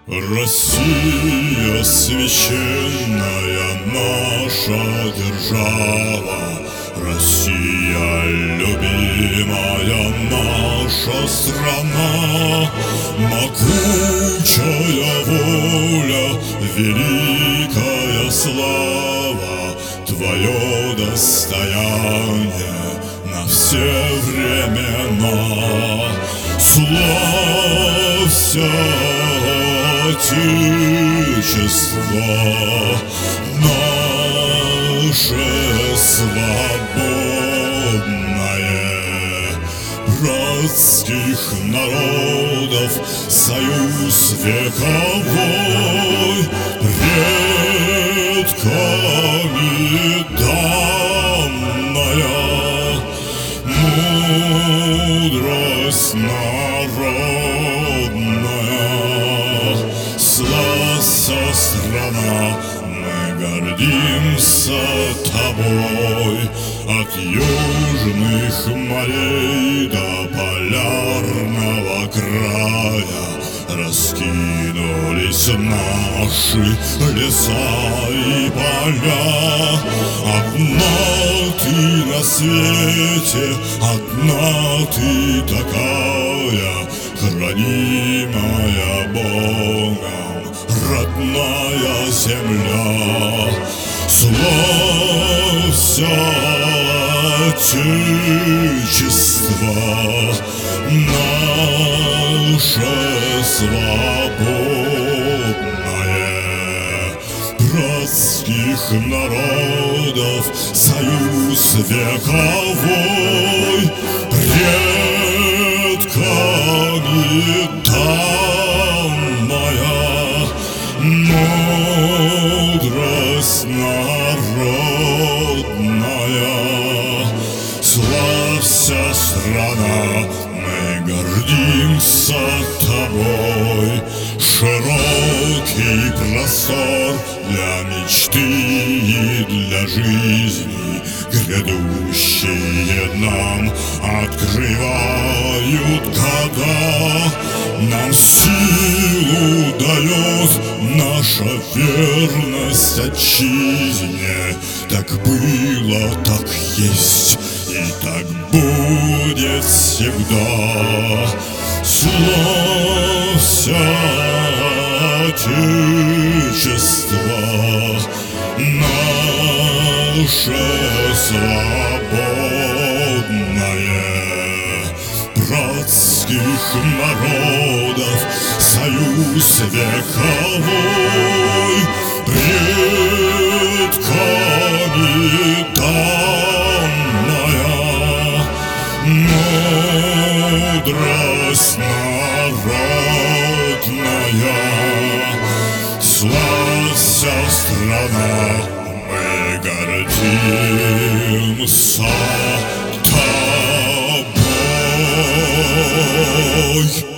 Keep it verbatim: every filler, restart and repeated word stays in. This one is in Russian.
Россия священная наша держава, Россия любимая наша страна, могучая воля, великая слава, твое достояние на все времена. Славься, Отечество наше свободное, братских народов союз вековой, предками данная мудрость народная. Славься, страна, мы гордимся тобой, от южных морей до полярного края раскинулись наши леса и поля. Одна ты на свете, одна ты такая, хранимая Богом родная земля. Славься, Отечество наше свободное, братских народов союз вековой, предками данная мудрость народная. Славься, страна, мы гордимся тобой, широкий простор для мечты и для жизни, грядущие нам открывают года. Нам силу дает наша верность отчизне. Так было, так есть и так будет всегда. Славься, Отечество наше свободное, братских народов союз вековой, предками данная мудрость народная. Славься, страна, мы гордимся тобой.